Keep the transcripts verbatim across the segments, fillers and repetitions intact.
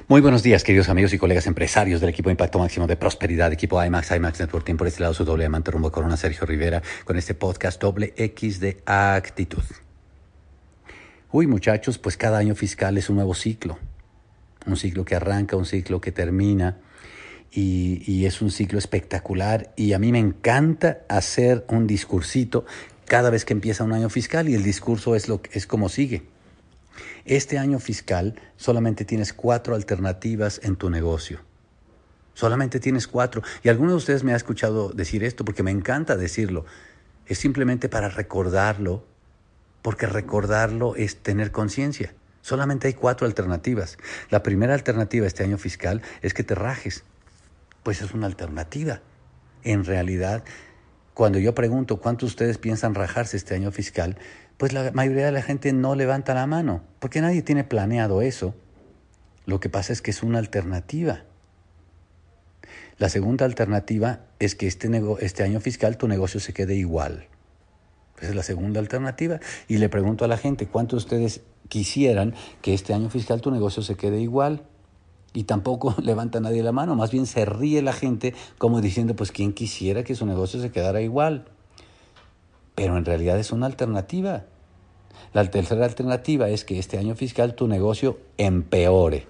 Muy buenos días, queridos amigos y colegas empresarios del equipo de Impacto Máximo de Prosperidad, equipo IMAX, IMAX Networking. Por este lado, su doble amante rumbo Corona, Sergio Rivera, con este podcast doble X de actitud. Uy, muchachos, pues cada año fiscal es un nuevo ciclo. Un ciclo que arranca, un ciclo que termina. Y, y es un ciclo espectacular. Y a mí me encanta hacer un discursito cada vez que empieza un año fiscal. Y el discurso es, lo, es como sigue. Este año fiscal solamente tienes cuatro alternativas en tu negocio. Solamente tienes cuatro. Y alguno de ustedes me ha escuchado decir esto porque me encanta decirlo. Es simplemente para recordarlo, porque recordarlo es tener conciencia. Solamente hay cuatro alternativas. La primera alternativa este año fiscal es que te rajes. Pues es una alternativa. En realidad, cuando yo pregunto cuántos de ustedes piensan rajarse este año fiscal, pues la mayoría de la gente no levanta la mano, porque nadie tiene planeado eso. Lo que pasa es que es una alternativa. La segunda alternativa es que este, nego- este año fiscal tu negocio se quede igual. Esa es la segunda alternativa. Y le pregunto a la gente, ¿cuántos de ustedes quisieran que este año fiscal tu negocio se quede igual? Y tampoco levanta nadie la mano, más bien se ríe la gente como diciendo, pues ¿quién quisiera que su negocio se quedara igual? Pero en realidad es una alternativa. La tercera alternativa es que este año fiscal tu negocio empeore.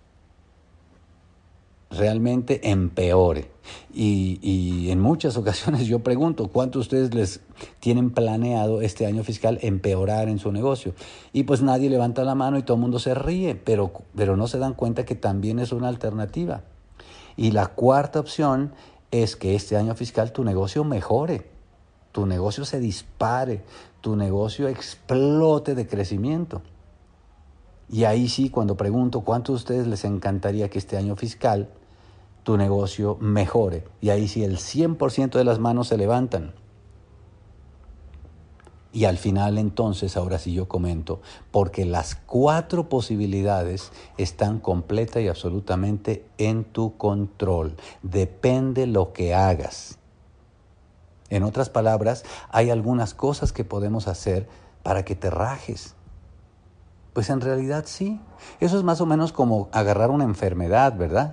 Realmente empeore. Y, y en muchas ocasiones yo pregunto, ¿cuántos de ustedes les tienen planeado este año fiscal empeorar en su negocio? Y pues nadie levanta la mano y todo el mundo se ríe, pero, pero no se dan cuenta que también es una alternativa. Y la cuarta opción es que este año fiscal tu negocio mejore, tu negocio se dispare, tu negocio explote de crecimiento. Y ahí sí, cuando pregunto cuántos de ustedes les encantaría que este año fiscal tu negocio mejore, y ahí sí el cien por ciento de las manos se levantan. Y al final entonces, ahora sí yo comento, porque las cuatro posibilidades están completa y absolutamente en tu control. Depende lo que hagas. En otras palabras, hay algunas cosas que podemos hacer para que te rajes. Pues en realidad sí. Eso es más o menos como agarrar una enfermedad, ¿verdad?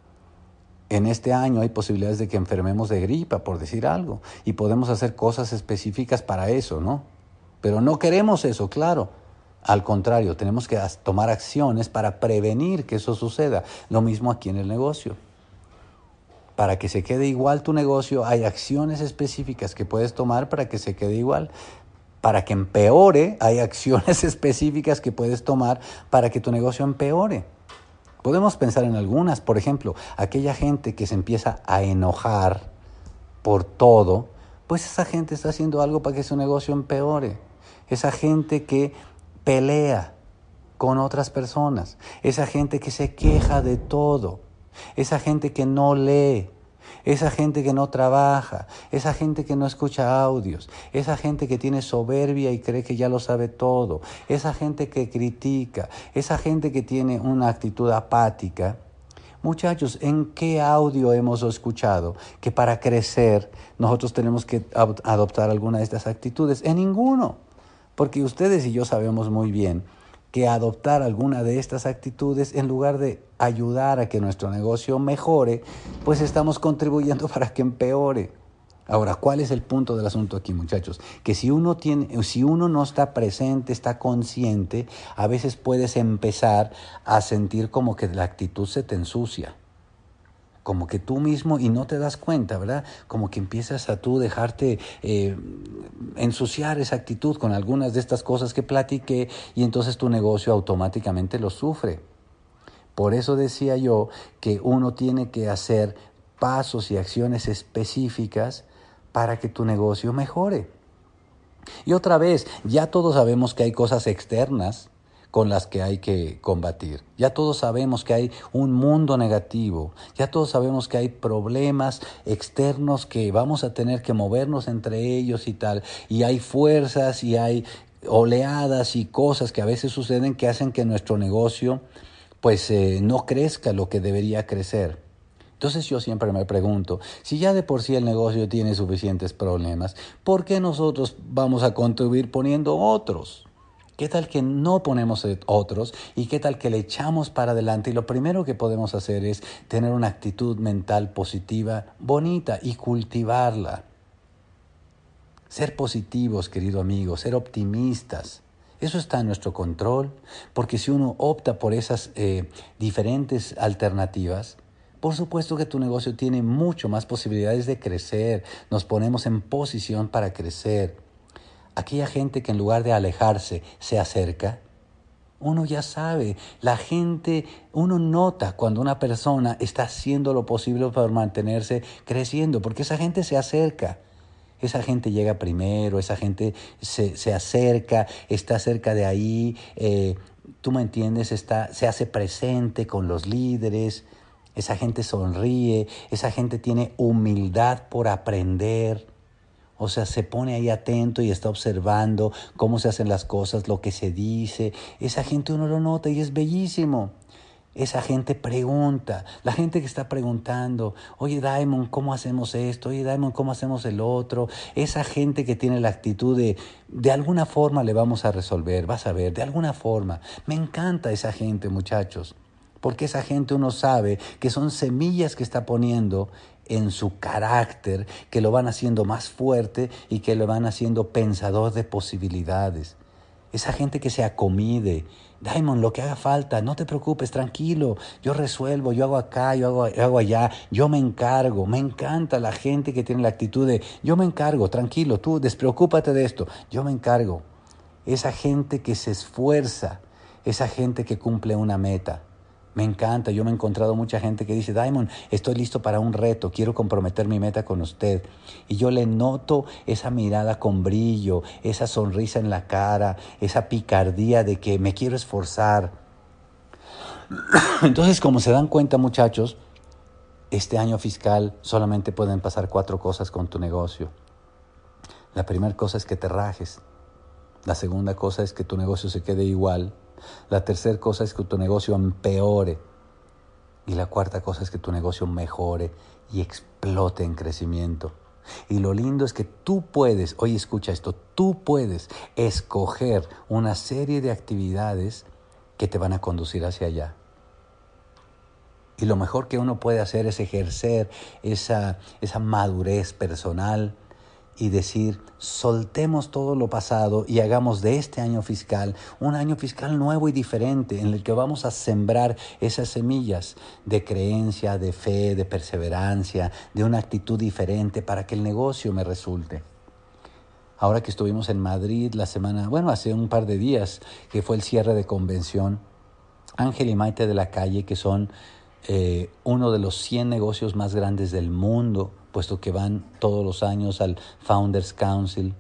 En este año hay posibilidades de que enfermemos de gripa, por decir algo, y podemos hacer cosas específicas para eso, ¿no? Pero no queremos eso, claro. Al contrario, tenemos que tomar acciones para prevenir que eso suceda. Lo mismo aquí en el negocio. Para que se quede igual tu negocio, hay acciones específicas que puedes tomar para que se quede igual. Para que empeore, hay acciones específicas que puedes tomar para que tu negocio empeore. Podemos pensar en algunas, por ejemplo, aquella gente que se empieza a enojar por todo, pues esa gente está haciendo algo para que su negocio empeore. Esa gente que pelea con otras personas, esa gente que se queja de todo, esa gente que no lee, esa gente que no trabaja, esa gente que no escucha audios, esa gente que tiene soberbia y cree que ya lo sabe todo, esa gente que critica, esa gente que tiene una actitud apática. Muchachos, ¿en qué audio hemos escuchado que para crecer nosotros tenemos que adoptar alguna de estas actitudes? En ninguno, porque ustedes y yo sabemos muy bien que adoptar alguna de estas actitudes, en lugar de ayudar a que nuestro negocio mejore, pues estamos contribuyendo para que empeore. Ahora, ¿cuál es el punto del asunto aquí, muchachos? Que si uno tiene, si uno no está presente, está consciente, a veces puedes empezar a sentir como que la actitud se te ensucia. Como que tú mismo, y no te das cuenta, ¿verdad? Como que empiezas a tú dejarte eh, ensuciar esa actitud con algunas de estas cosas que platiqué, y entonces tu negocio automáticamente lo sufre. Por eso decía yo que uno tiene que hacer pasos y acciones específicas para que tu negocio mejore. Y otra vez, ya todos sabemos que hay cosas externas con las que hay que combatir. Ya todos sabemos que hay un mundo negativo, ya todos sabemos que hay problemas externos que vamos a tener que movernos entre ellos y tal, y hay fuerzas y hay oleadas y cosas que a veces suceden que hacen que nuestro negocio pues eh, no crezca lo que debería crecer. Entonces yo siempre me pregunto, si ya de por sí el negocio tiene suficientes problemas, ¿por qué nosotros vamos a contribuir poniendo otros? ¿Qué tal que no ponemos otros? ¿Y qué tal que le echamos para adelante? Y lo primero que podemos hacer es tener una actitud mental positiva, bonita, y cultivarla. Ser positivos, querido amigo, ser optimistas. Eso está en nuestro control, porque si uno opta por esas eh, diferentes alternativas, por supuesto que tu negocio tiene mucho más posibilidades de crecer. Nos ponemos en posición para crecer. Aquella gente que en lugar de alejarse se acerca, uno ya sabe, la gente, uno nota cuando una persona está haciendo lo posible para mantenerse creciendo, porque esa gente se acerca. Esa gente llega primero, esa gente se, se acerca, está cerca de ahí, eh, tú me entiendes, está, se hace presente con los líderes, esa gente sonríe, esa gente tiene humildad por aprender. O sea, se pone ahí atento y está observando cómo se hacen las cosas, lo que se dice. Esa gente uno lo nota y es bellísimo. Esa gente pregunta, la gente que está preguntando, oye Diamond, ¿cómo hacemos esto? Oye Diamond, ¿cómo hacemos el otro? Esa gente que tiene la actitud de, de alguna forma le vamos a resolver, vas a ver, de alguna forma. Me encanta esa gente, muchachos, porque esa gente uno sabe que son semillas que está poniendo en su carácter, que lo van haciendo más fuerte y que lo van haciendo pensador de posibilidades. Esa gente que se acomide. Diamond, lo que haga falta, no te preocupes, tranquilo, yo resuelvo, yo hago acá, yo hago, yo hago allá, yo me encargo. Me encanta la gente que tiene la actitud de yo me encargo, tranquilo, tú despreocúpate de esto, yo me encargo. Esa gente que se esfuerza, esa gente que cumple una meta. Me encanta, yo me he encontrado mucha gente que dice, Diamond, estoy listo para un reto, quiero comprometer mi meta con usted. Y yo le noto esa mirada con brillo, esa sonrisa en la cara, esa picardía de que me quiero esforzar. Entonces, como se dan cuenta, muchachos, este año fiscal solamente pueden pasar cuatro cosas con tu negocio. La primera cosa es que te rajes. La segunda cosa es que tu negocio se quede igual. La tercera cosa es que tu negocio empeore. Y la cuarta cosa es que tu negocio mejore y explote en crecimiento. Y lo lindo es que tú puedes, oye, escucha esto, tú puedes escoger una serie de actividades que te van a conducir hacia allá. Y lo mejor que uno puede hacer es ejercer esa, esa madurez personal y decir, soltemos todo lo pasado y hagamos de este año fiscal un año fiscal nuevo y diferente en el que vamos a sembrar esas semillas de creencia, de fe, de perseverancia, de una actitud diferente para que el negocio me resulte. Ahora que estuvimos en Madrid la semana, bueno, hace un par de días que fue el cierre de convención, Ángel y Maite de la Calle, que son eh, uno de los cien negocios más grandes del mundo, puesto que van todos los años al Founders Council,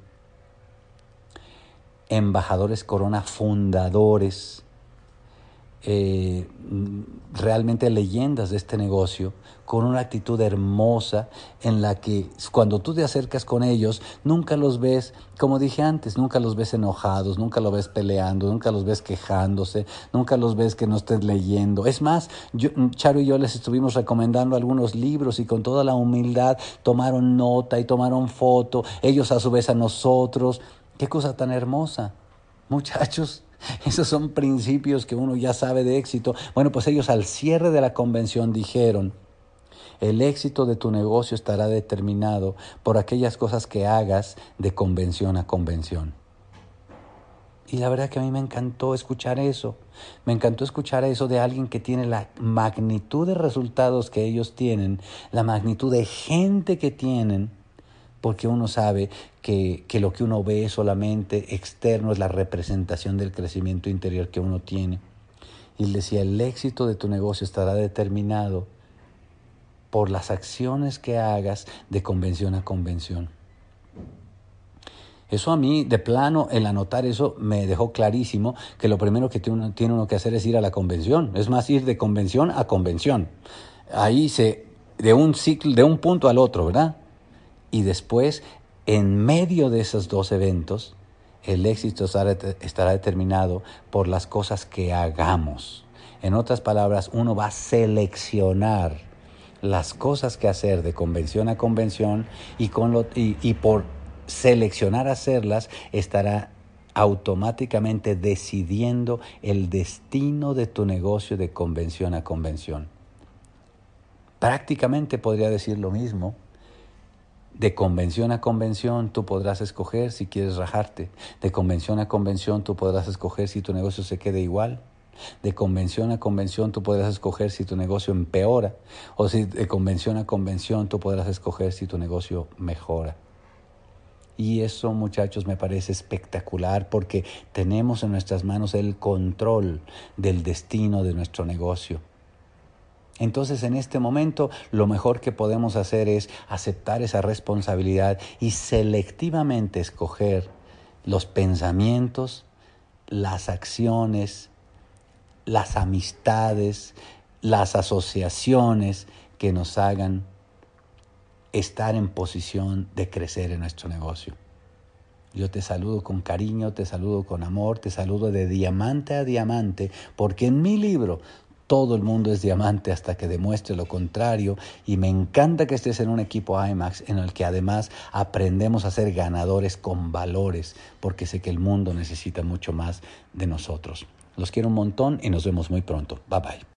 embajadores Corona, fundadores, eh, realmente leyendas de este negocio, con una actitud hermosa en la que cuando tú te acercas con ellos, nunca los ves, como dije antes, nunca los ves enojados, nunca los ves peleando, nunca los ves quejándose, nunca los ves que no estés leyendo. Es más, yo, Charo y yo les estuvimos recomendando algunos libros y con toda la humildad tomaron nota y tomaron foto, ellos a su vez a nosotros. ¡Qué cosa tan hermosa! Muchachos, esos son principios que uno ya sabe de éxito. Bueno, pues ellos al cierre de la convención dijeron, el éxito de tu negocio estará determinado por aquellas cosas que hagas de convención a convención. Y la verdad que a mí me encantó escuchar eso. Me encantó escuchar eso de alguien que tiene la magnitud de resultados que ellos tienen, la magnitud de gente que tienen, porque uno sabe que, que lo que uno ve solamente externo es la representación del crecimiento interior que uno tiene. Y él decía, el éxito de tu negocio estará determinado por las acciones que hagas de convención a convención. Eso a mí, de plano, el anotar eso me dejó clarísimo que lo primero que tiene uno, tiene uno que hacer es ir a la convención. Es más, ir de convención a convención. Ahí se, de un ciclo, de un punto al otro, ¿verdad? Y después, en medio de esos dos eventos, el éxito estará determinado por las cosas que hagamos. En otras palabras, uno va a seleccionar las cosas que hacer de convención a convención y, con lo, y, y por seleccionar hacerlas estará automáticamente decidiendo el destino de tu negocio de convención a convención. Prácticamente podría decir lo mismo. De convención a convención tú podrás escoger si quieres rajarte. De convención a convención tú podrás escoger si tu negocio se queda igual. De convención a convención tú podrás escoger si tu negocio empeora. O si de convención a convención tú podrás escoger si tu negocio mejora. Y eso, muchachos, me parece espectacular porque tenemos en nuestras manos el control del destino de nuestro negocio. Entonces, en este momento, lo mejor que podemos hacer es aceptar esa responsabilidad y selectivamente escoger los pensamientos, las acciones, las amistades, las asociaciones que nos hagan estar en posición de crecer en nuestro negocio. Yo te saludo con cariño, te saludo con amor, te saludo de diamante a diamante, porque en mi libro todo el mundo es diamante hasta que demuestre lo contrario, y me encanta que estés en un equipo IMAX en el que además aprendemos a ser ganadores con valores, porque sé que el mundo necesita mucho más de nosotros. Los quiero un montón y nos vemos muy pronto. Bye bye.